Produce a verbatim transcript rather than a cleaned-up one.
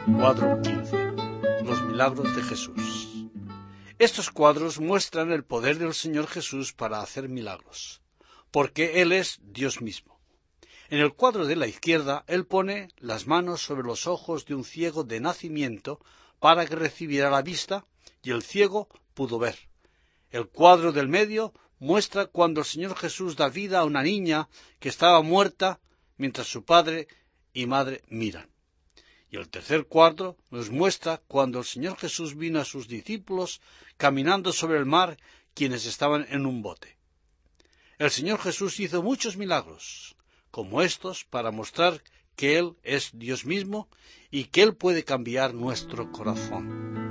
Cuadro quince. Los milagros de Jesús. Estos cuadros muestran el poder del Señor Jesús para hacer milagros, porque Él es Dios mismo. En el cuadro de la izquierda, Él pone las manos sobre los ojos de un ciego de nacimiento para que recibiera la vista, y el ciego pudo ver. El cuadro del medio muestra cuando el Señor Jesús da vida a una niña que estaba muerta mientras su padre y madre miran. Y el tercer cuadro nos muestra cuando el Señor Jesús vino a sus discípulos caminando sobre el mar, quienes estaban en un bote. El Señor Jesús hizo muchos milagros, como estos, para mostrar que Él es Dios mismo y que Él puede cambiar nuestro corazón.